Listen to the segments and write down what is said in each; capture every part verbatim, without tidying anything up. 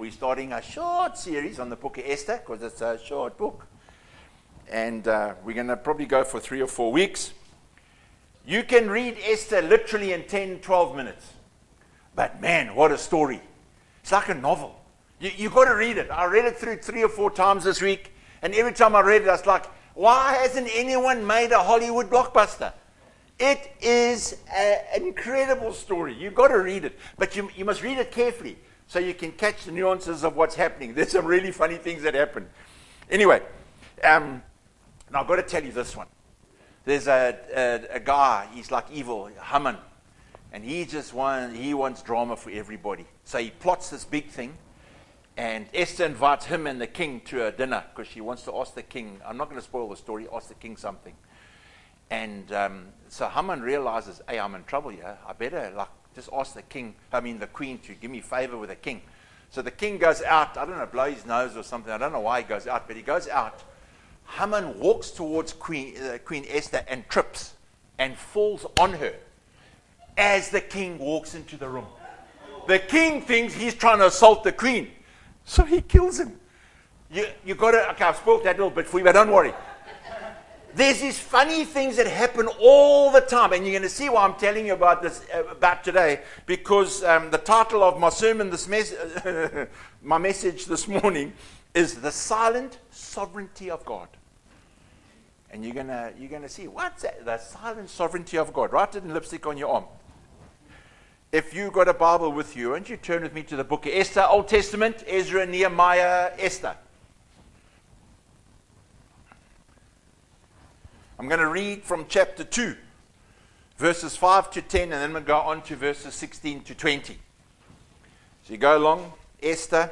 we're starting a short series on the book of Esther because it's a short book. And uh, we're going to probably go for three or four weeks. You can read Esther literally in ten, twelve minutes. But man, what a story. It's like a novel. You, you've got to read it. I read it through three or four times this week. And every time I read it, I was like, why hasn't anyone made a Hollywood blockbuster? It is a, an incredible story. You've got to read it. But you, you must read it carefully so you can catch the nuances of what's happening. There's some really funny things that happen. Anyway, um, now I've got to tell you this one. There's a, a, a guy, he's like evil, Haman. And he just want, he wants drama for everybody. So he plots this big thing. And Esther invites him and the king to a dinner because she wants to ask the king, I'm not going to spoil the story, ask the king something. And um, so Haman realizes, hey, I'm in trouble here. I better like just ask the king, I mean the queen, to give me favor with the king. So the king goes out, I don't know, blow his nose or something. I don't know why he goes out, but he goes out. Haman walks towards Queen, uh, Queen Esther and trips and falls on her as the king walks into the room. The king thinks he's trying to assault the queen. So he kills him. You you got to, okay, I've spoiled that little bit for you, but don't worry. There's these funny things that happen all the time, and you're going to see why I'm telling you about this uh, about today, because um, the title of my sermon, this mes- my message this morning, is The Silent Sovereignty of God. And you're gonna you're gonna see what's that? The silent sovereignty of God. Write it in lipstick on your arm. If you've got a Bible with you, won't you turn with me to the book of Esther, Old Testament, Ezra, Nehemiah, Esther. I'm going to read from chapter two, verses five to ten, and then we'll go on to verses sixteen to twenty. So you go along, Esther.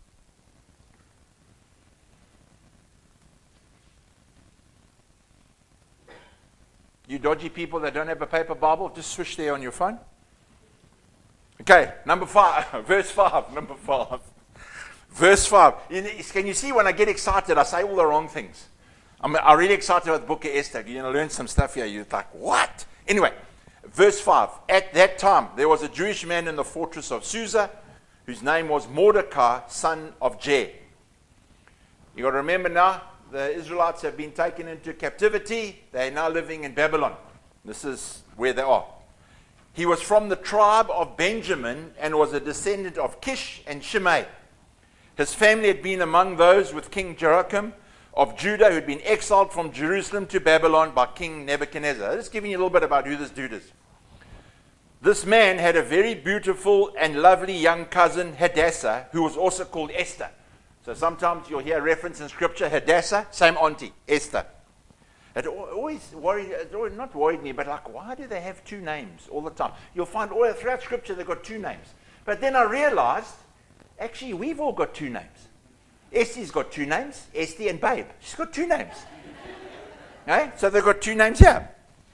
You dodgy people that don't have a paper Bible, just switch there on your phone. Okay, number five, verse five, number five. Verse five. Can you see when I get excited, I say all the wrong things? I'm, I'm really excited about the book of Esther. You're going to learn some stuff here. You're like, what? Anyway, verse five. At that time, there was a Jewish man in the fortress of Susa, whose name was Mordecai, son of Jair. You got to remember now, the Israelites have been taken into captivity. They are now living in Babylon. This is where they are. He was from the tribe of Benjamin and was a descendant of Kish and Shimei. His family had been among those with King Jehoiakim of Judah, who had been exiled from Jerusalem to Babylon by King Nebuchadnezzar. Just giving you a little bit about who this dude is. This man had a very beautiful and lovely young cousin, Hadassah, who was also called Esther. So sometimes you'll hear a reference in Scripture, Hadassah, same auntie, Esther. It always worried, it always not worried me, but like, why do they have two names all the time? You'll find all throughout Scripture they've got two names. But then I realized, actually, we've all got two names. Esther's got two names, Esther and Babe. She's got two names. Okay? So they've got two names here.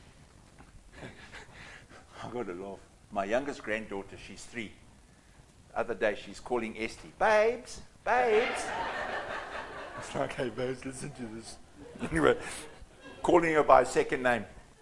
I've got to laugh. My youngest granddaughter, she's three. The other day, she's calling Esther, Babes, Babes. It's like, hey, Babes, listen to this. Anyway, calling her by a second name.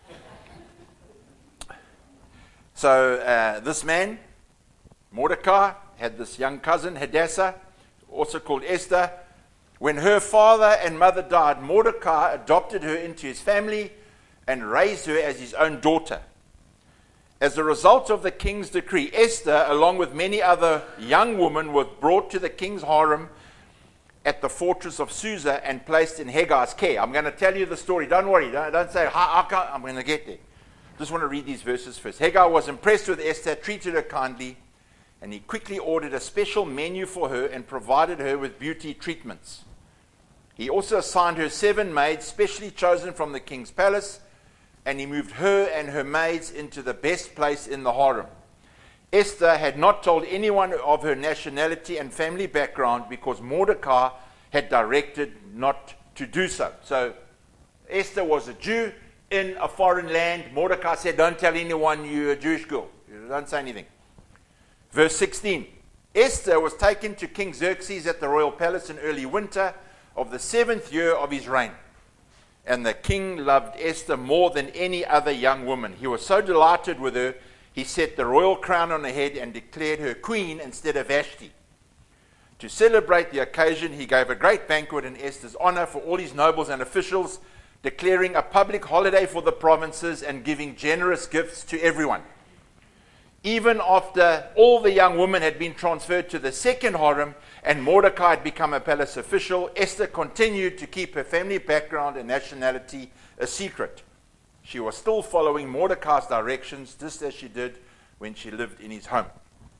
So uh, this man, Mordecai, had this young cousin, Hadassah, also called Esther. When her father and mother died, Mordecai adopted her into his family and raised her as his own daughter. As a result of the king's decree, Esther, along with many other young women, was brought to the king's harem at the fortress of Susa and placed in Hagar's care. I'm going to tell you the story. Don't worry. Don't, don't say, how, how come? I'm going to get there. Just want to read these verses first. Hagar was impressed with Esther, treated her kindly, and he quickly ordered a special menu for her and provided her with beauty treatments. He also assigned her seven maids, specially chosen from the king's palace, and he moved her and her maids into the best place in the harem. Esther had not told anyone of her nationality and family background because Mordecai had directed not to do so. So Esther was a Jew in a foreign land. Mordecai said, don't tell anyone you're a Jewish girl. Don't say anything. Verse sixteen, Esther was taken to King Xerxes at the royal palace in early winter of the seventh year of his reign. And the king loved Esther more than any other young woman. He was so delighted with her, he set the royal crown on her head and declared her queen instead of Vashti. To celebrate the occasion, he gave a great banquet in Esther's honor for all his nobles and officials, declaring a public holiday for the provinces and giving generous gifts to everyone. Even after all the young women had been transferred to the second harem and Mordecai had become a palace official, Esther continued to keep her family background and nationality a secret. She was still following Mordecai's directions, just as she did when she lived in his home.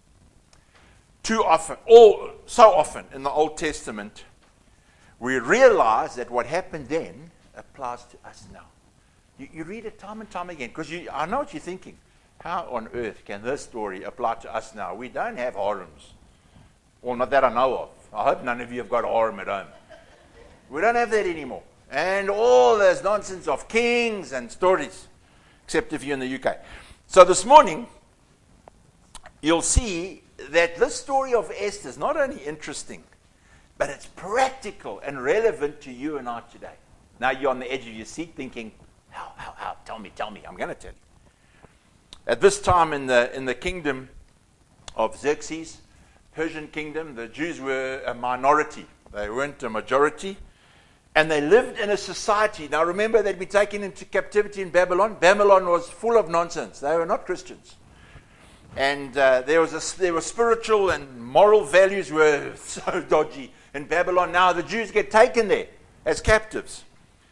Too often, all, so often in the Old Testament, we realize that what happened then applies to us now. You, you read it time and time again, because I know what you're thinking. How on earth can this story apply to us now? We don't have harems. Well, not that I know of. I hope none of you have got a harem at home. We don't have that anymore. And all this nonsense of kings and stories, except if you're in the U K. So this morning, you'll see that this story of Esther is not only interesting, but it's practical and relevant to you and I today. Now you're on the edge of your seat thinking, how, how, how, tell me, tell me, I'm going to tell you. At this time in the, in the kingdom of Xerxes, Persian kingdom, the Jews were a minority. They weren't a majority. And they lived in a society. Now remember, they'd been taken into captivity in Babylon. Babylon was full of nonsense. They were not Christians. And uh, there was a, there were spiritual and moral values were so dodgy in Babylon. Now the Jews get taken there as captives.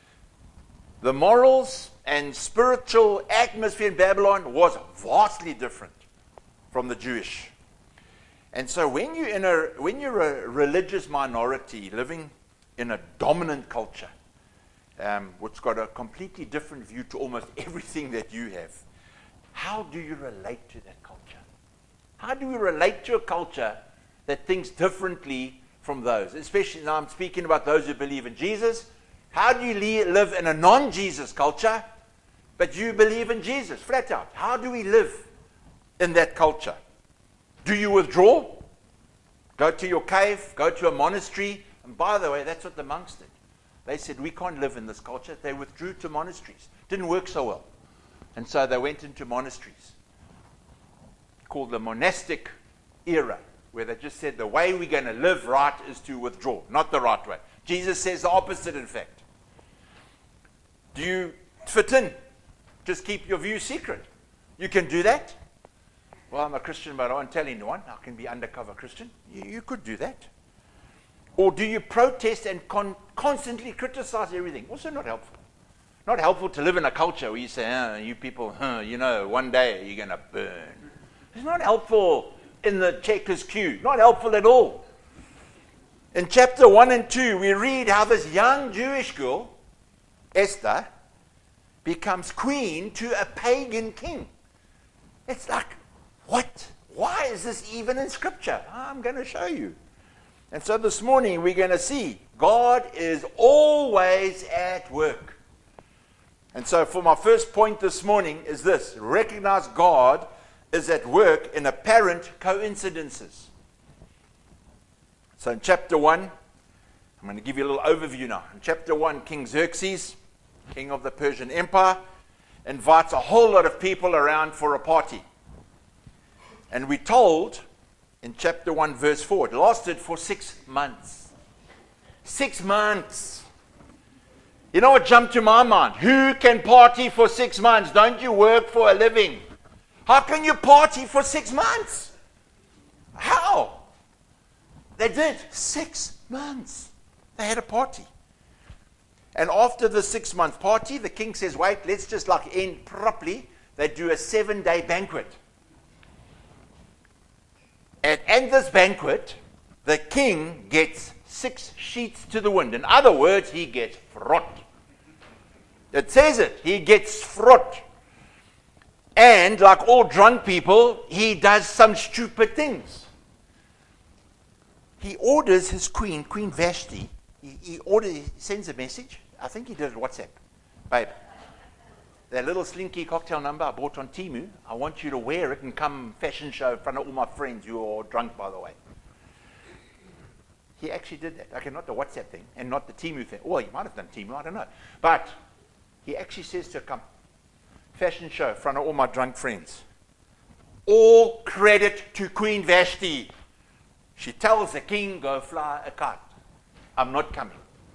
The morals and spiritual atmosphere in Babylon was vastly different from the Jewish. And so when you're, in a, when you're a religious minority living in a dominant culture, um, which got a completely different view to almost everything that you have, how do you relate to that culture? How do we relate to a culture that thinks differently from those? Especially now I'm speaking about those who believe in Jesus. How do you live in a non-Jesus culture, but you believe in Jesus, flat out? How do we live in that culture? Do you withdraw? Go to your cave, go to a monastery. And by the way, that's what the monks did. They said, we can't live in this culture. They withdrew to monasteries. Didn't work so well. And so they went into monasteries, called the monastic era, where they just said the way we're going to live right is to withdraw, not the right way. Jesus says the opposite, in fact. Do you fit in? Just keep your views secret. You can do that. Well, I'm a Christian, but I won't tell anyone. I can be undercover Christian. You, you could do that. Or do you protest and con- constantly criticize everything? Also not helpful. Not helpful to live in a culture where you say, oh, you people, huh, you know, one day you're going to burn. It's not helpful in the checkers queue. Not helpful at all. In chapter one and two, we read how this young Jewish girl, Esther, becomes queen to a pagan king. It's like, what? Why is this even in Scripture? I'm going to show you. And so this morning we're going to see God is always at work. And so for my first point this morning is this: recognize God is at work in apparent coincidences. So in chapter one, I'm going to give you a little overview now. In chapter one, King Xerxes, king of the Persian Empire, invites a whole lot of people around for a party. And we're told in chapter one, verse four, it lasted for six months. Six months. You know what jumped to my mind? Who can party for six months? Don't you work for a living? How can you party for six months? How? They did. Six months. They had a party. And after the six-month party, the king says, wait, let's just like end properly. They do a seven-day banquet. And at this banquet, the king gets six sheets to the wind. In other words, he gets frot. It says it. He gets frot. And like all drunk people, he does some stupid things. He orders his queen, Queen Vashti, he, he, orders, he sends a message. I think he did it WhatsApp. Babe, that little slinky cocktail number I bought on Temu, I want you to wear it and come fashion show in front of all my friends who are drunk, by the way. He actually did that. Okay, not the WhatsApp thing and not the Temu thing. Well, he might have done Temu, I don't know. But he actually says to her, come, fashion show in front of all my drunk friends. All credit to Queen Vashti. She tells the king, go fly a kite. I'm not coming.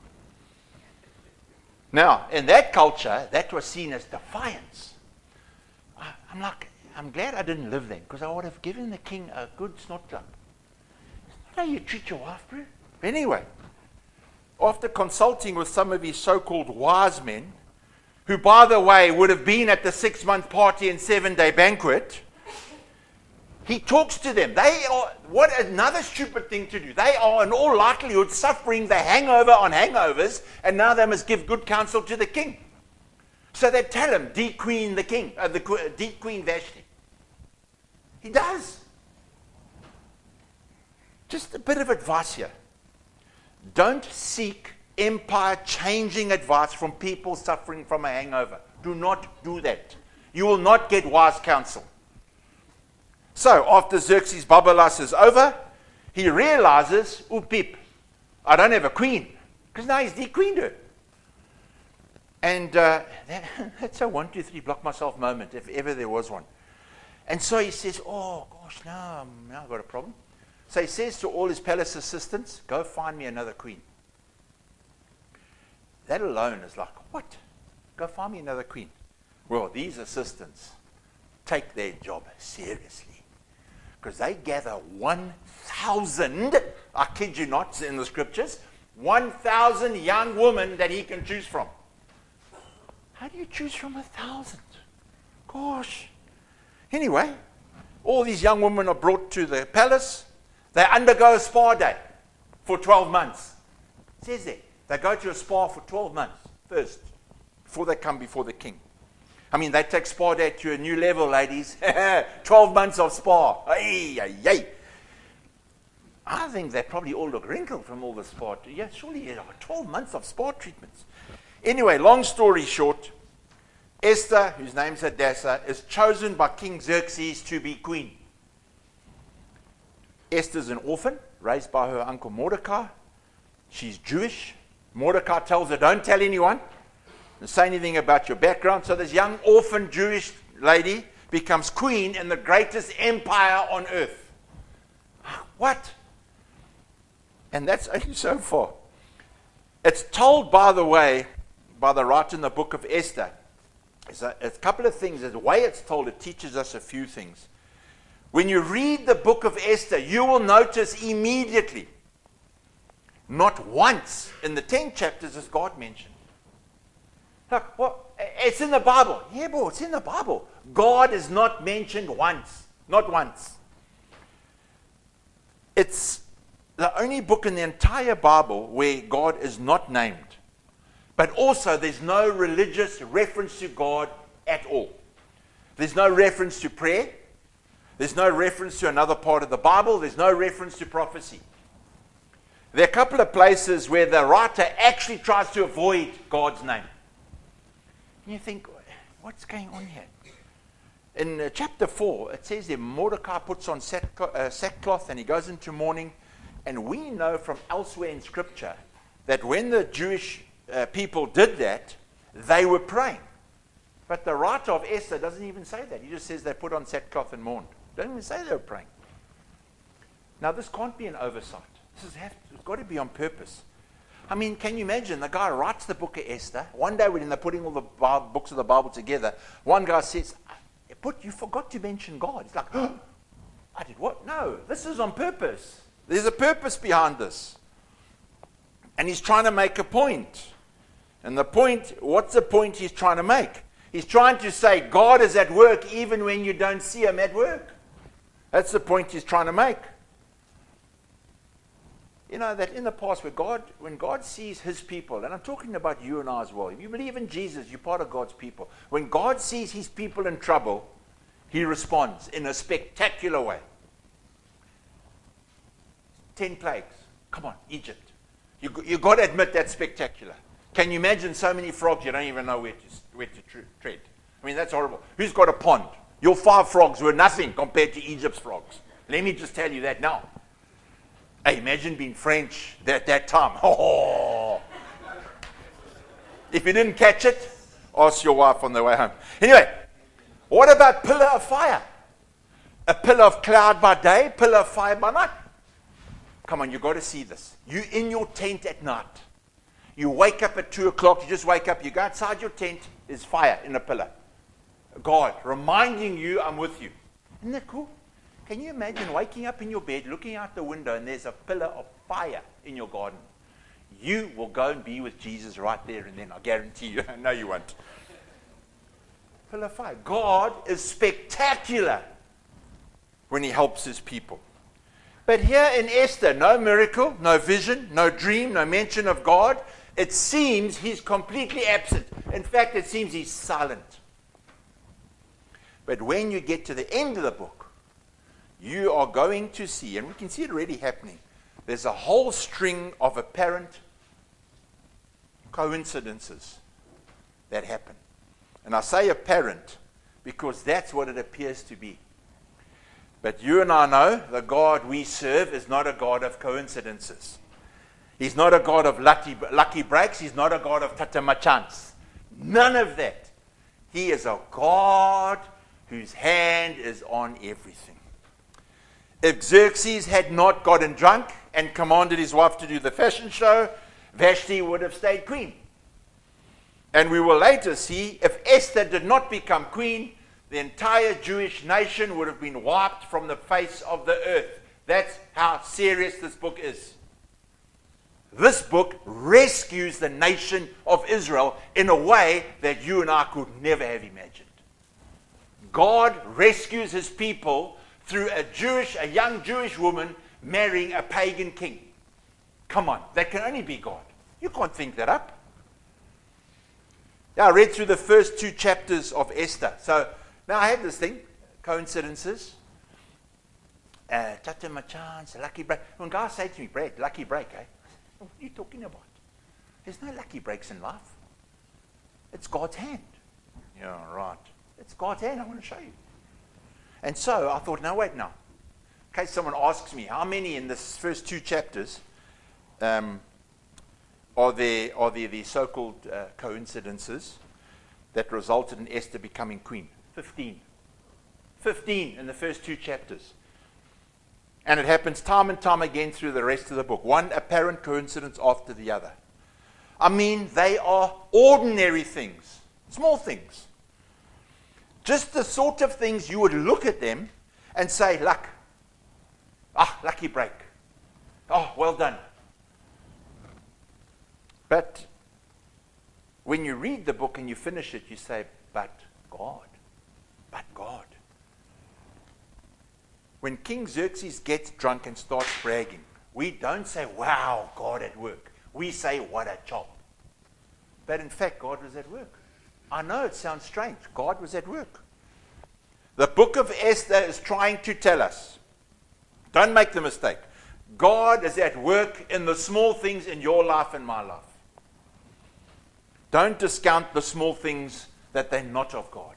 Now, in that culture, that was seen as defiance. I, I'm like, I'm glad I didn't live then, because I would have given the king a good snot club. That's not how you treat your wife, bro. Anyway, after consulting with some of his so-called wise men, who, by the way, would have been at the six-month party and seven-day banquet, he talks to them. They are, what another stupid thing to do. They are in all likelihood suffering the hangover on hangovers, and now they must give good counsel to the king. So they tell him, de-queen the king, uh, the de-queen Vashti. He does. Just a bit of advice here. Don't seek empire-changing advice from people suffering from a hangover. Do not do that. You will not get wise counsel. So, after Xerxes' Babalas is over, he realizes, oh, peep, I don't have a queen. Because now he's de-queened her. And uh, that, that's a one, two, three, block myself moment, if ever there was one. And so he says, oh, gosh, now, now I've got a problem. So he says to all his palace assistants, go find me another queen. That alone is like, what? Go find me another queen. Well, these assistants take their job seriously. Because they gather one thousand, I kid you not, in the scriptures, one thousand young women that he can choose from. How do you choose from a thousand? Gosh. Anyway, all these young women are brought to the palace. They undergo a spa day for twelve months. It says there, they go to a spa for twelve months first, before they come before the king. I mean, they take spa day to a new level, ladies. twelve months of spa. Ay, ay, ay. I think they probably all look wrinkled from all the spa. Yeah, surely yeah, twelve months of spa treatments. Anyway, long story short, Esther, whose name's Hadassah, is chosen by King Xerxes to be queen. Esther's an orphan, raised by her uncle Mordecai. She's Jewish. Mordecai tells her, don't tell anyone. Don't say anything about your background. So this young orphan Jewish lady becomes queen in the greatest empire on earth. What? And that's only so far. It's told, by the way, by the writer in the book of Esther. It's a, it's a couple of things. The way it's told, it teaches us a few things. When you read the book of Esther, you will notice immediately, not once in the ten chapters is God mentioned. Look, what? It's in the Bible. Yeah, boy, it's in the Bible. God is not mentioned once. Not once. It's the only book in the entire Bible where God is not named. But also, there's no religious reference to God at all. There's no reference to prayer. There's no reference to another part of the Bible. There's no reference to prophecy. There are a couple of places where the writer actually tries to avoid God's name. And you think, what's going on here? In uh, chapter four, it says that Mordecai puts on sackcloth, uh, sackcloth and he goes into mourning. And we know from elsewhere in Scripture that when the Jewish uh, people did that, they were praying. But the writer of Esther doesn't even say that. He just says they put on sackcloth and mourned. Doesn't even say they were praying. Now, this can't be an oversight. This is have, it's got to be on purpose. I mean, can you imagine? The guy writes the book of Esther. One day when they're putting all the Bible, books of the Bible together, one guy says, but you forgot to mention God. It's like, oh, I did what? No, this is on purpose. There's a purpose behind this. And he's trying to make a point. And the point, what's the point he's trying to make? He's trying to say God is at work even when you don't see him at work. That's the point he's trying to make. You know, that in the past, where God, when God sees his people, and I'm talking about you and I as well. If you believe in Jesus, you're part of God's people. When God sees his people in trouble, he responds in a spectacular way. Ten plagues. Come on, Egypt. You, you got to admit that's spectacular. Can you imagine so many frogs you don't even know where to, where to tread? I mean, that's horrible. Who's got a pond? Your five frogs were nothing compared to Egypt's frogs. Let me just tell you that now. Hey, imagine being French at that time. Oh. If you didn't catch it, ask your wife on the way home. Anyway, what about pillar of fire? A pillar of cloud by day, pillar of fire by night. Come on, you've got to see this. You in your tent at night. You wake up at two o'clock, you just wake up, you go outside your tent, there's fire in a pillar. God reminding you, I'm with you. Isn't that cool? Can you imagine waking up in your bed, looking out the window, and there's a pillar of fire in your garden? You will go and be with Jesus right there and then, I guarantee you. No, you won't. Pillar of fire. God is spectacular when he helps his people. But here in Esther, no miracle, no vision, no dream, no mention of God. It seems he's completely absent. In fact, it seems he's silent. But when you get to the end of the book, you are going to see, and we can see it already happening, there's a whole string of apparent coincidences that happen. And I say apparent because that's what it appears to be. But you and I know the God we serve is not a God of coincidences. He's not a God of lucky, lucky breaks. He's not a God of tatamachance. None of that. He is a God whose hand is on everything. If Xerxes had not gotten drunk and commanded his wife to do the fashion show, Vashti would have stayed queen. And we will later see if Esther did not become queen, the entire Jewish nation would have been wiped from the face of the earth. That's how serious this book is. This book rescues the nation of Israel in a way that you and I could never have imagined. God rescues his people through a Jewish, a young Jewish woman marrying a pagan king. Come on, that can only be God. You can't think that up. Yeah, I read through the first two chapters of Esther. So now I have this thing, coincidences. Uh, Tata my chance, a lucky break. When guys say to me, Brad, lucky break, eh? What are you talking about? There's no lucky breaks in life. It's God's hand. Yeah, right. It's God's hand. I want to show you. And so I thought, no, wait now. In case someone asks me, how many in this first two chapters um, are there, are there the so-called uh, coincidences that resulted in Esther becoming queen? Fifteen. Fifteen in the first two chapters. And it happens time and time again through the rest of the book. One apparent coincidence after the other. I mean, they are ordinary things. Small things. Just the sort of things you would look at them and say, luck. Ah, lucky break. Oh, well done. But when you read the book and you finish it, you say, but God. But God. When King Xerxes gets drunk and starts bragging, we don't say, wow, God at work. We say, what a chop. But in fact, God was at work. I know it sounds strange. God was at work. The book of Esther is trying to tell us, don't make the mistake, God is at work in the small things in your life and my life. Don't discount the small things that they're not of God.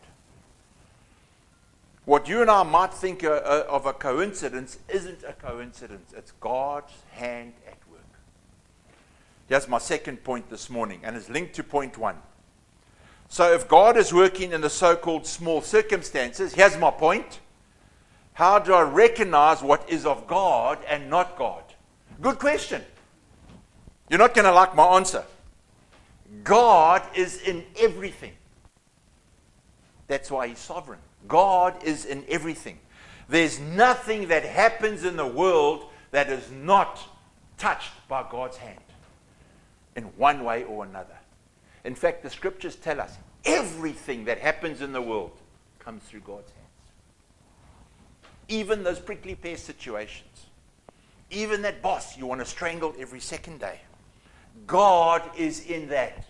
What you and I might think of a coincidence isn't a coincidence. It's God's hand at work. Here's my second point this morning, and it's linked to point one. So if God is working in the so-called small circumstances, here's my point. How do I recognize what is of God and not God? Good question. You're not going to like my answer. God is in everything. That's why he's sovereign. God is in everything. There's nothing that happens in the world that is not touched by God's hand in one way or another. In fact, the scriptures tell us everything that happens in the world comes through God's hands. Even those prickly pear situations. Even that boss you want to strangle every second day. God is in that.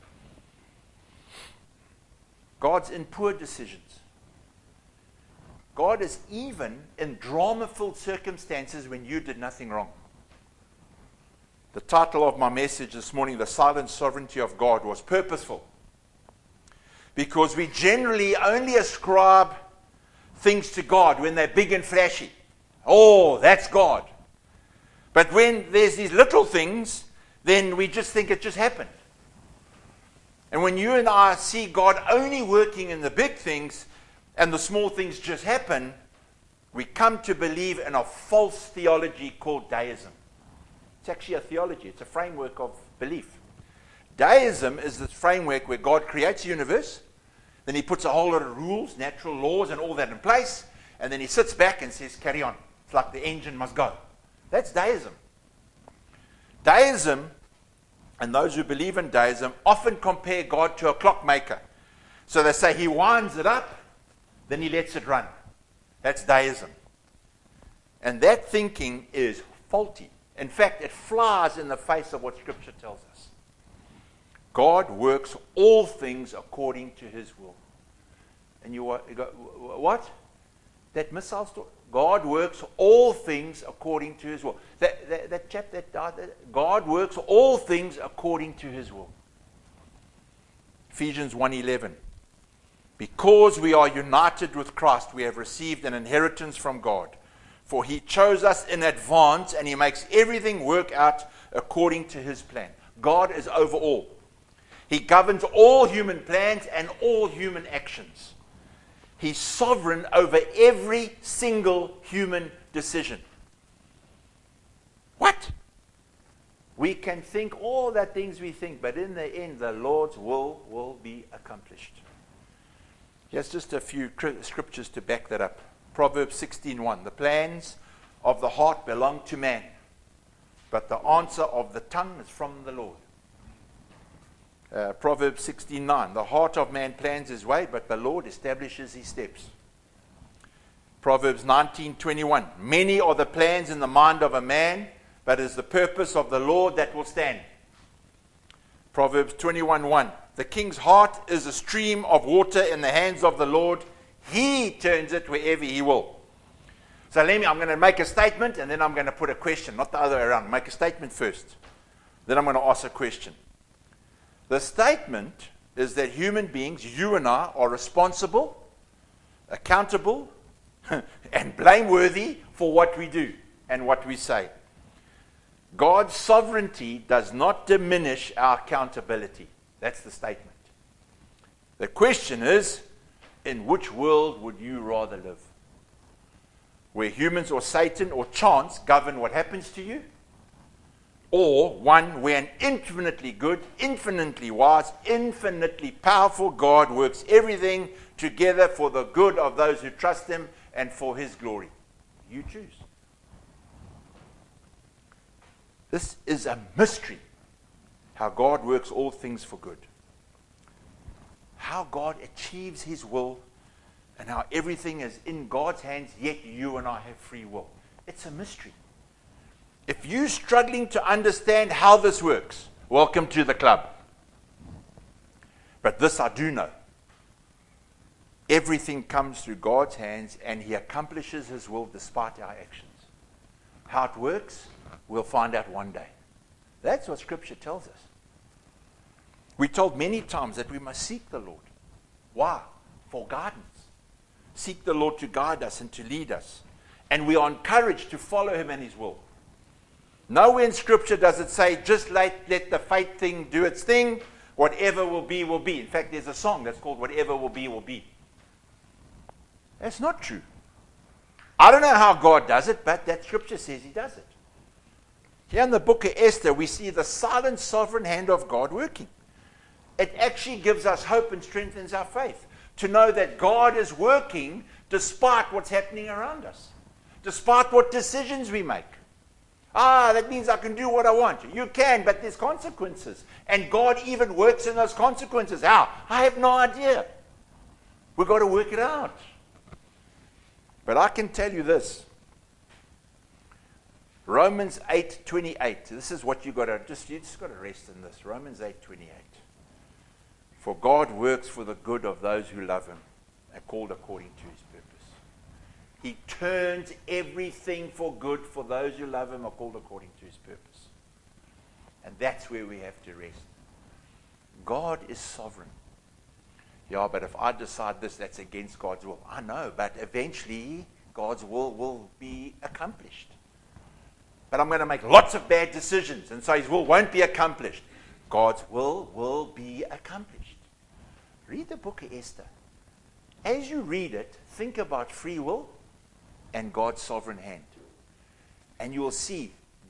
God's in poor decisions. God is even in drama-filled circumstances when you did nothing wrong. The title of my message this morning, The Silent Sovereignty of God, was purposeful. Because we generally only ascribe things to God when they're big and flashy. Oh, that's God. But when there's these little things, then we just think it just happened. And when you and I see God only working in the big things, and the small things just happen, we come to believe in a false theology called deism. It's actually a theology. It's a framework of belief. Deism is this framework where God creates a universe, then he puts a whole lot of rules, natural laws, and all that in place, and then he sits back and says, carry on. It's like the engine must go. That's deism. Deism, and those who believe in deism, often compare God to a clockmaker. So they say he winds it up, then he lets it run. That's deism. And that thinking is faulty. In fact, it flies in the face of what Scripture tells us. God works all things according to his will. And you, you go, what? That missile story? God works all things according to his will. That, that, that chap that died, that, God works all things according to his will. Ephesians one eleven. Because we are united with Christ, we have received an inheritance from God. For he chose us in advance, and he makes everything work out according to his plan. God is over all. He governs all human plans and all human actions. He's sovereign over every single human decision. What? We can think all the things we think, but in the end, the Lord's will will be accomplished. Here's just a few scriptures to back that up. Proverbs sixteen one. The plans of the heart belong to man, but the answer of the tongue is from the Lord. Uh, Proverbs sixteen nine. The heart of man plans his way, but the Lord establishes his steps. Proverbs nineteen twenty-one. Many are the plans in the mind of a man, but it is the purpose of the Lord that will stand. Proverbs twenty-one one. The king's heart is a stream of water in the hands of the Lord. He turns it wherever he will. So let me, I'm going to make a statement, and then I'm going to put a question, not the other way around. Make a statement first. Then I'm going to ask a question. The statement is that human beings, you and I, are responsible, accountable, and blameworthy for what we do and what we say. God's sovereignty does not diminish our accountability. That's the statement. The question is, in which world would you rather live? Where humans or Satan or chance govern what happens to you? Or one where an infinitely good, infinitely wise, infinitely powerful God works everything together for the good of those who trust him and for his glory? You choose. This is a mystery, how God works all things for good. How God achieves his will, and how everything is in God's hands, yet you and I have free will. It's a mystery. If you're struggling to understand how this works, welcome to the club. But this I do know. Everything comes through God's hands, and he accomplishes his will despite our actions. How it works, we'll find out one day. That's what Scripture tells us. We're told many times that we must seek the Lord. Why? For guidance. Seek the Lord to guide us and to lead us. And we are encouraged to follow him and his will. Nowhere in Scripture does it say, just let, let the fate thing do its thing. Whatever will be, will be. In fact, there's a song that's called Whatever Will Be, Will Be. That's not true. I don't know how God does it, but that Scripture says he does it. Here in the book of Esther, we see the silent, sovereign hand of God working. It actually gives us hope and strengthens our faith to know that God is working despite what's happening around us, despite what decisions we make. Ah, that means I can do what I want. You can, but there's consequences. And God even works in those consequences. How? I have no idea. We've got to work it out. But I can tell you this. Romans eight twenty-eight. This is what you got to just you just got to rest in this. Romans eight twenty-eight. For God works for the good of those who love him and called according to his purpose. He turns everything for good for those who love him are called according to his purpose. And that's where we have to rest. God is sovereign. Yeah, but if I decide this, that's against God's will. I know, but eventually God's will will be accomplished. But I'm going to make lots of bad decisions, and so his will won't be accomplished. God's will will be accomplished. Read the book of Esther. As you read it, think about free will and God's sovereign hand. And you will see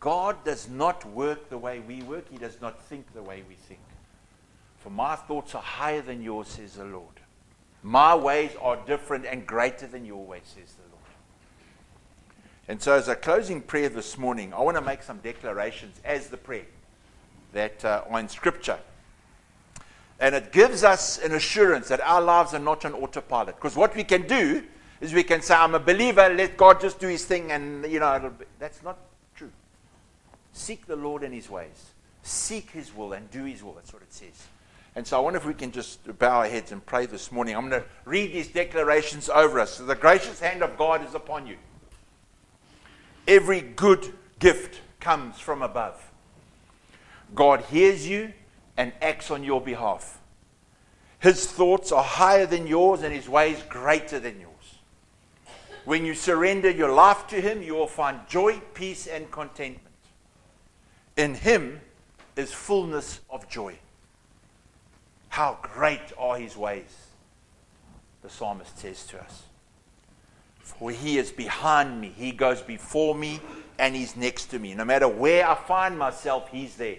God does not work the way we work. He does not think the way we think. For my thoughts are higher than yours, says the Lord. My ways are different and greater than your ways, says the Lord. And so as a closing prayer this morning, I want to make some declarations as the prayer that uh, are in Scripture. And it gives us an assurance that our lives are not on autopilot. Because what we can do is we can say, I'm a believer, let God just do his thing, and, you know, it'll be. That's not true. Seek the Lord and his ways. Seek his will and do his will. That's what it says. And so I wonder if we can just bow our heads and pray this morning. I'm going to read these declarations over us. So the gracious hand of God is upon you. Every good gift comes from above. God hears you and acts on your behalf. His thoughts are higher than yours and his ways greater than yours. When you surrender your life to him, you will find joy, peace, and contentment. In him is fullness of joy. How great are his ways, the psalmist says to us. For he is behind me, he goes before me, and he's next to me. No matter where I find myself, he's there.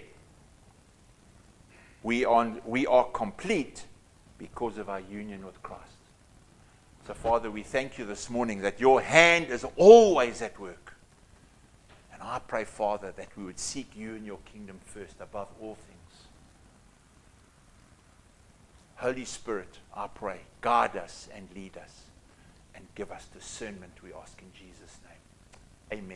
We are, we are complete because of our union with Christ. So, Father, we thank you this morning that your hand is always at work. And I pray, Father, that we would seek you and your kingdom first above all things. Holy Spirit, I pray, guide us and lead us and give us discernment, we ask in Jesus' name. Amen.